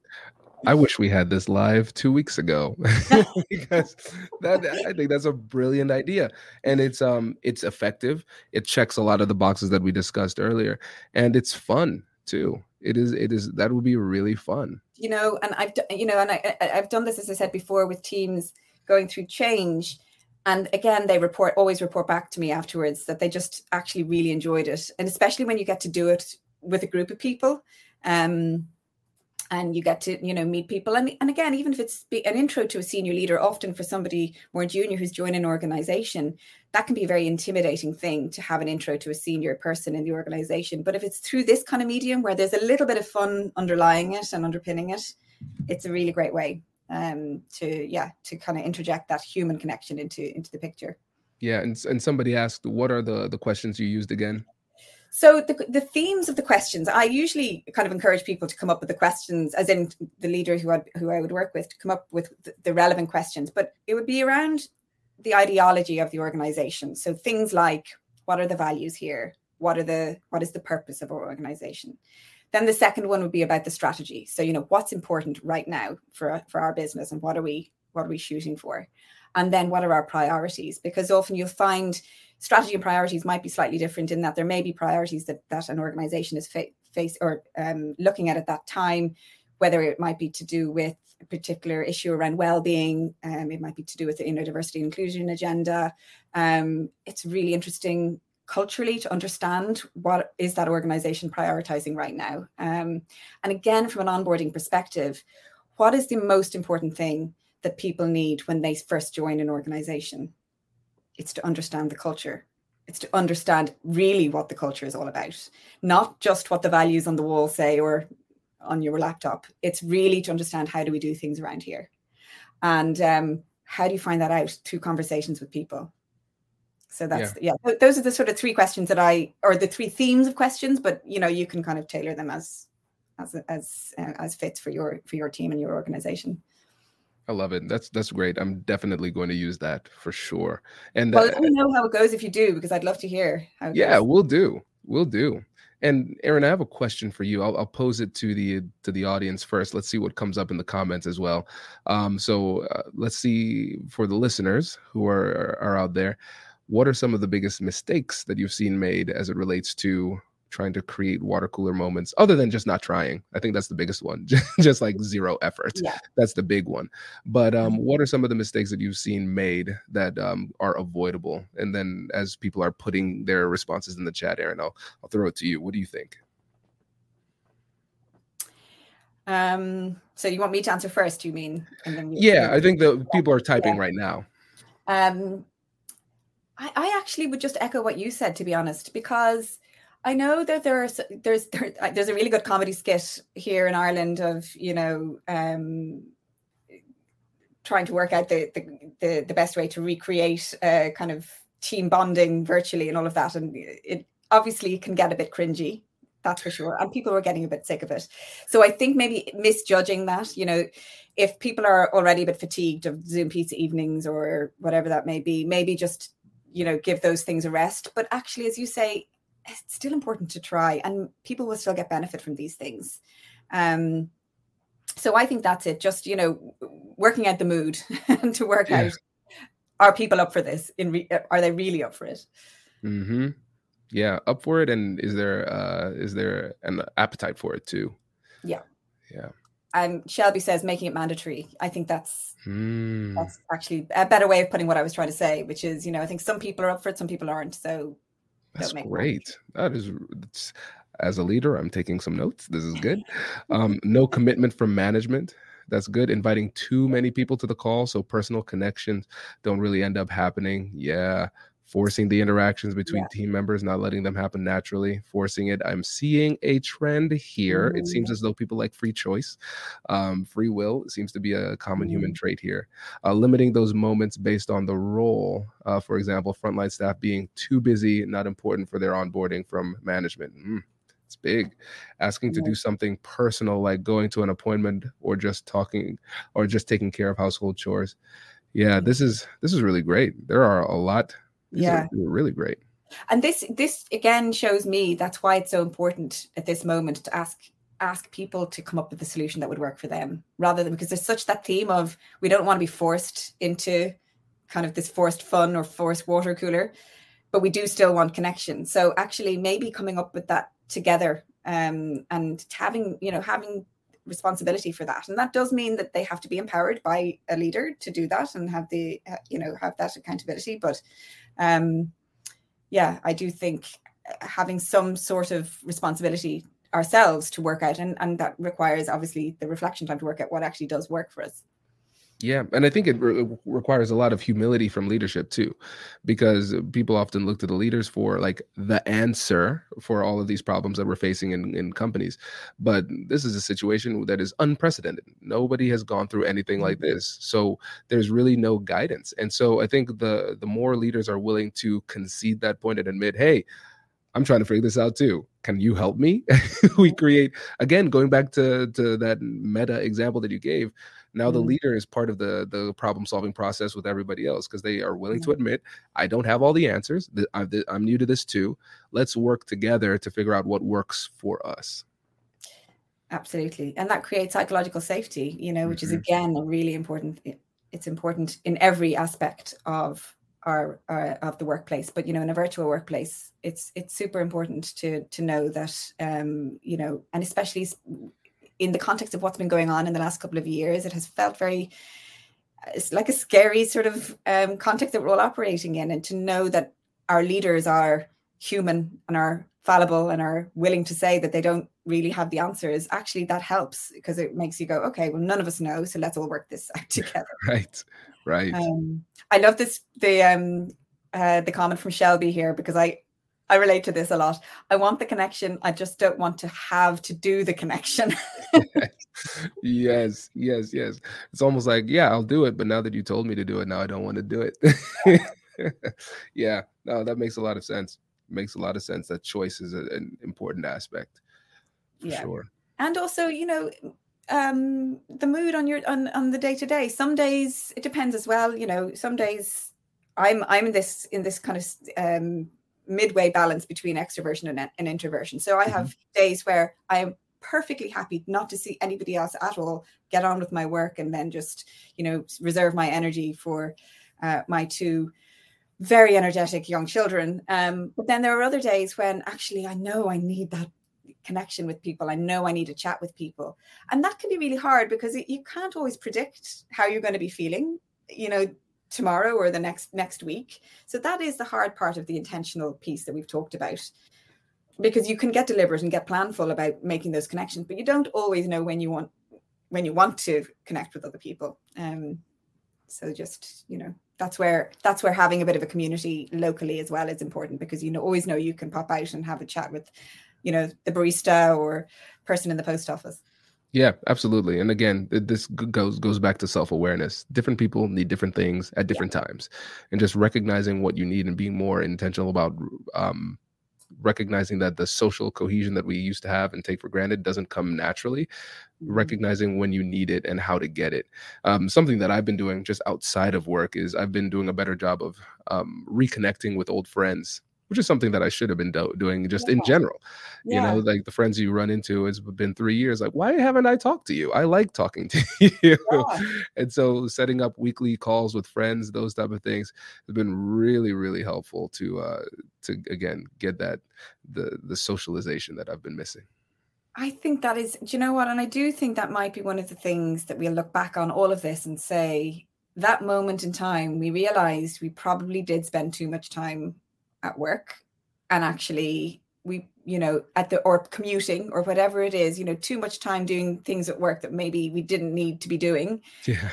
I wish we had this live two weeks ago because that I think that's a brilliant idea, and it's um it's effective. It checks a lot of the boxes that we discussed earlier, and it's fun too. It is it is that would be really fun. You know, and I've you know, and I I've done this, as I said before, with teams going through change, and again they report always report back to me afterwards that they just actually really enjoyed it, and especially when you get to do it with a group of people. Um, And you get to, you know, meet people. And, and again, even if it's an intro to a senior leader, often for somebody more junior who's joining an organization, that can be a very intimidating thing to have an intro to a senior person in the organization. But if it's through this kind of medium where there's a little bit of fun underlying it and underpinning it, it's a really great way um, to, yeah, to kind of interject that human connection into, into the picture. Yeah. And, and somebody asked, what are the, the questions you used again? So the, the themes of the questions, I usually kind of encourage people to come up with the questions, as in the leader who I, who I would work with, to come up with the, the relevant questions. But it would be around the ideology of the organization. So things like, what are the values here? What are the what is the purpose of our organization? Then the second one would be about the strategy. So, you know, what's important right now for, for our business, and what are we what are we shooting for? And then what are our priorities? Because often you'll find strategy and priorities might be slightly different, in that there may be priorities that, that an organization is fa- face or um, looking at at that time, whether it might be to do with a particular issue around well-being, um, it might be to do with the, you know, diversity and inclusion agenda. Um, it's really interesting culturally to understand what is that organization prioritizing right now. Um, and again, from an onboarding perspective, what is the most important thing that people need when they first join an organization? It's to understand the culture. It's to understand really what the culture is all about, not just what the values on the wall say or on your laptop. It's really to understand, how do we do things around here? And um, how do you find that out? Through conversations with people. So that's, yeah. yeah, those are the sort of three questions that I, or the three themes of questions, but, you know, you can kind of tailor them as, as, as, uh, as fits for your, for your team and your organization. I love it. That's that's great. I'm definitely going to use that for sure. And well, uh, let me know how it goes if you do, because I'd love to hear how it yeah, goes. we'll do. We'll do. And Erin, I have a question for you. I'll, I'll pose it to the to the audience first. Let's see what comes up in the comments as well. Um, so uh, let's see, for the listeners who are are out there, what are some of the biggest mistakes that you've seen made as it relates to trying to create water cooler moments, other than just not trying? I think that's the biggest one. Just like zero effort. Yeah. That's the big one. But um, what are some of the mistakes that you've seen made that um, are avoidable? And then as people are putting their responses in the chat, Erin, I'll, I'll throw it to you. What do you think? Um, so you want me to answer first, you mean? And then yeah, I think the people are typing yeah. right now. Um, I, I actually would just echo what you said, to be honest, because I know that there's there's there, there's a really good comedy skit here in Ireland of, you know, um, trying to work out the, the the the best way to recreate uh, kind of team bonding virtually and all of that, and it obviously can get a bit cringy That's for sure. And people were getting a bit sick of it. So I think maybe misjudging that, you know, if people are already a bit fatigued of Zoom pizza evenings or whatever that may be, maybe just, you know, give those things a rest. But actually, as you say, it's still important to try, and people will still get benefit from these things. Um, so I think that's it. Just, you know, working out the mood and to work yeah. out, are people up for this? In re- are they really up for it? Mm-hmm. Yeah, up for it. And is there uh, is there an appetite for it too? Yeah. Yeah. Um, Shelby says making it mandatory. I think that's mm. that's actually a better way of putting what I was trying to say, which is, you know, I think some people are up for it, some people aren't. So that's great. That is, as a leader, I'm taking some notes. This is good. Um, no commitment from management. That's good. Inviting too many people to the call, so personal connections don't really end up happening. Yeah. Forcing the interactions between yeah. team members, not letting them happen naturally, forcing it. I'm seeing a trend here. Mm-hmm. It seems as though people like free choice. Um, free will seems to be a common mm-hmm. human trait here. Uh, limiting those moments based on the role. Uh, for example, frontline staff being too busy, not important for their onboarding from management. Mm, it's big. Asking mm-hmm. to do something personal, like going to an appointment or just talking or just taking care of household chores. Yeah, mm-hmm. this is this is really great. There are a lot. These yeah, are really great. And this this again shows me that's why it's so important at this moment to ask ask people to come up with a solution that would work for them, rather than, because there's such that theme of we don't want to be forced into kind of this forced fun or forced water cooler, but we do still want connection. So actually maybe coming up with that together, um, and having, you know, having responsibility for that. And that does mean that they have to be empowered by a leader to do that and have the, you know, have that accountability. But um, yeah, I do think having some sort of responsibility ourselves to work out, and, and that requires obviously the reflection time to work out what actually does work for us. Yeah. And I think it re- requires a lot of humility from leadership too, because people often look to the leaders for like the answer for all of these problems that we're facing in, in companies. But this is a situation that is unprecedented. Nobody has gone through anything like this. So there's really no guidance. And so I think the, the more leaders are willing to concede that point and admit, hey, I'm trying to figure this out too. Can you help me? We create, again, going back to, to that meta example that you gave. Now mm. the leader is part of the, the problem solving process with everybody else, because they are willing mm. to admit, I don't have all the answers. I'm new to this too. Let's work together to figure out what works for us. Absolutely. And that creates psychological safety, you know, which mm-hmm. is again, a really important, it's important in every aspect of our, our of the workplace. But, you know, in a virtual workplace, it's, it's super important to, to know that, um, you know, and especially in the context of what's been going on in the last couple of years, it has felt very, it's like a scary sort of um, context that we're all operating in. And to know that our leaders are human and are fallible and are willing to say that they don't really have the answers, actually that helps, because it makes you go, okay, well, none of us know, so let's all work this out together. Right, right. Um, I love this, the um, uh, the comment from Shelby here, because I, I relate to this a lot. I want the connection. I just don't want to have to do the connection. Yes, yes, yes. It's almost like, yeah, I'll do it. But now that you told me to do it, now I don't want to do it. Yeah, no, that makes a lot of sense. It makes a lot of sense that choice is a, an important aspect. For yeah. sure. And also, you know, um, the mood on your on, on the day to day. Some days it depends as well. You know, some days I'm I'm in this in this kind of um midway balance between extroversion and, and introversion. So I have mm-hmm. days where I am perfectly happy not to see anybody else at all, get on with my work, and then just, you know, reserve my energy for uh, my two very energetic young children. Um, but then there are other days when actually I know I need that connection with people. I know I need to chat with people. And that can be really hard, because it, you can't always predict how you're going to be feeling, you know, tomorrow or the next next week. So that is the hard part of the intentional piece that we've talked about, because you can get deliberate and get planful about making those connections, but you don't always know when you want when you want to connect with other people. Um, so just, you know, that's where that's where having a bit of a community locally as well is important, because you know always know you can pop out and have a chat with, you know, the barista or person in the post office. Yeah, absolutely. And again, this goes goes back to self-awareness. Different people need different things at different yeah. times, and just recognizing what you need and being more intentional about um, recognizing that the social cohesion that we used to have and take for granted doesn't come naturally, mm-hmm. recognizing when you need it and how to get it. Um, something that I've been doing just outside of work is I've been doing a better job of um, reconnecting with old friends, which is something that I should have been do- doing just yeah. in general. Yeah. You know, like the friends you run into, it's been three years. Like, why haven't I talked to you? I like talking to you. Yeah. And so setting up weekly calls with friends, those type of things has been really, really helpful to, uh, to again, get that, the, the socialization that I've been missing. I think that is, do you know what? And I do think that might be one of the things that we'll look back on all of this and say, that moment in time, we realized we probably did spend too much time at work, and actually we, you know, at the, or commuting or whatever it is, you know, too much time doing things at work that maybe we didn't need to be doing. Yeah.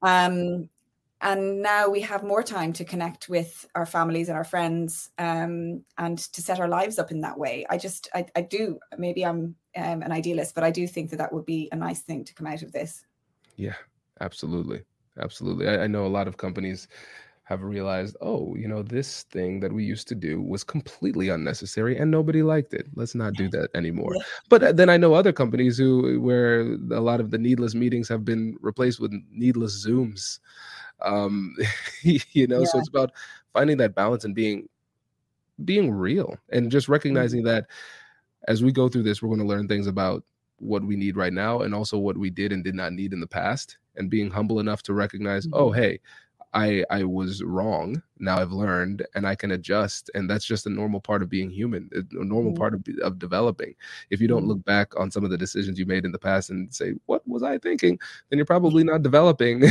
Um, and now we have more time to connect with our families and our friends, um, and to set our lives up in that way. I just, I, I do, maybe I'm um, an idealist, but I do think that that would be a nice thing to come out of this. Yeah, absolutely. Absolutely. I, I know a lot of companies have realized, oh, you know, this thing that we used to do was completely unnecessary and nobody liked it. Let's not do that anymore. Yeah. But then I know other companies who, where a lot of the needless meetings have been replaced with needless Zooms. Um, you know, yeah. So it's about finding that balance and being, being real and just recognizing mm-hmm. that as we go through this, we're going to learn things about what we need right now and also what we did and did not need in the past, and being humble enough to recognize, mm-hmm. oh, hey, I, I was wrong. Now I've learned and I can adjust. And that's just a normal part of being human, a normal mm-hmm. part of, of developing. If you don't mm-hmm. look back on some of the decisions you made in the past and say, what was I thinking? Then you're probably not developing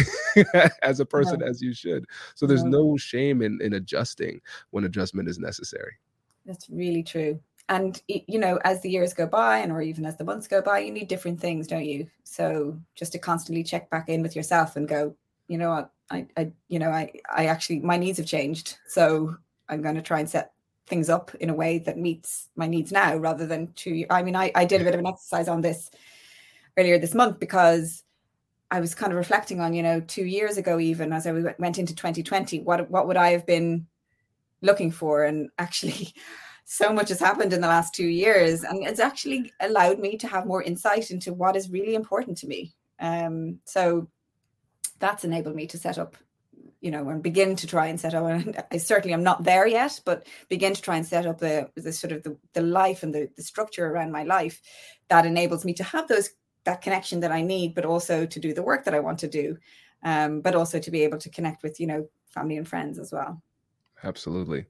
as a person no. as you should. So there's no, no shame in, in adjusting when adjustment is necessary. That's really true. And, you know, as the years go by and or even as the months go by, you need different things, don't you? So just to constantly check back in with yourself and go, you know what, I, I, you know, I, I actually, my needs have changed. So I'm going to try and set things up in a way that meets my needs now rather than two. I mean, I, I did a bit of an exercise on this earlier this month because I was kind of reflecting on, you know, two years ago, even as I went into twenty twenty, what, what would I have been looking for? And actually so much has happened in the last two years and it's actually allowed me to have more insight into what is really important to me. Um, so that's enabled me to set up, you know, and begin to try and set up, and I certainly am not there yet, but begin to try and set up the, the sort of the, the life and the, the structure around my life that enables me to have those, that connection that I need, but also to do the work that I want to do, um, but also to be able to connect with, you know, family and friends as well. Absolutely.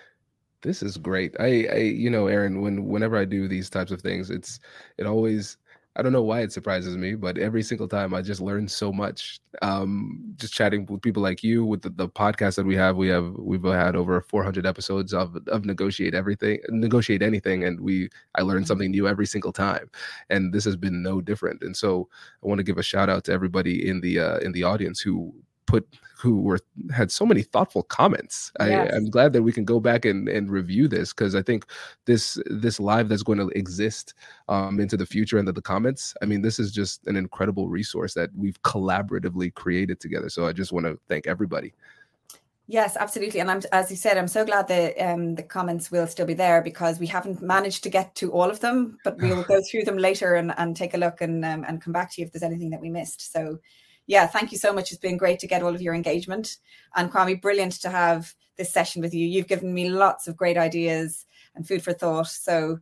This is great. I, I, you know, Erin, when, whenever I do these types of things, it's, it always, I don't know why it surprises me, but every single time I just learn so much. Um, just chatting with people like you, with the, the podcast that we have, we have we've had over four hundred episodes of of negotiate everything, negotiate anything, and we I learn something new every single time, and this has been no different. And so I want to give a shout out to everybody in the uh, in the audience who put who were had so many thoughtful comments. Yes. I, I'm glad that we can go back and, and review this, because I think this this live that's going to exist um, into the future and the, the comments, I mean, this is just an incredible resource that we've collaboratively created together. So I just want to thank everybody. Yes, absolutely. And I'm, as you said, I'm so glad that um, the comments will still be there, because we haven't managed to get to all of them, but we will go through them later and, and take a look and um, and come back to you if there's anything that we missed. So yeah, thank you so much. It's been great to get all of your engagement. And Kwame, brilliant to have this session with you. You've given me lots of great ideas and food for thought. So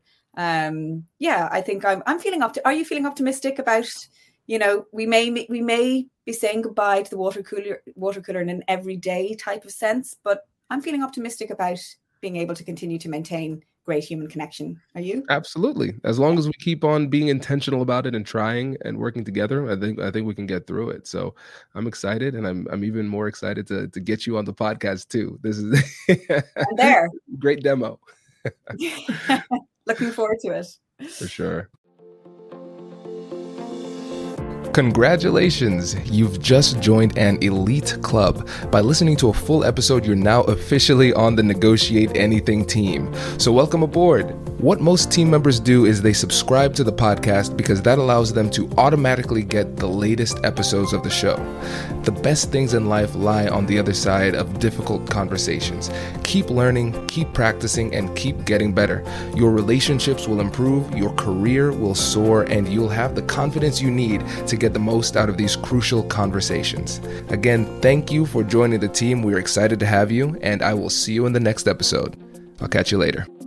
um, yeah, I think I'm I'm feeling up. Are you feeling optimistic about, you know, we may we may be saying goodbye to the water cooler water cooler in an everyday type of sense, but I'm feeling optimistic about being able to continue to maintain great human connection. Are you? Absolutely. As long as we keep on being intentional about it and trying and working together, I think I think we can get through it. So I'm excited, and I'm I'm even more excited to to get you on the podcast too. This is I'm there. Great demo. Looking forward to it. For sure. Congratulations! You've just joined an elite club. By listening to a full episode, you're now officially on the Negotiate Anything team. So welcome aboard. What most team members do is they subscribe to the podcast because that allows them to automatically get the latest episodes of the show. The best things in life lie on the other side of difficult conversations. Keep learning, keep practicing, and keep getting better. Your relationships will improve, your career will soar, and you'll have the confidence you need to get the most out of these crucial conversations. Again, thank you for joining the team. We're excited to have you, and I will see you in the next episode. I'll catch you later.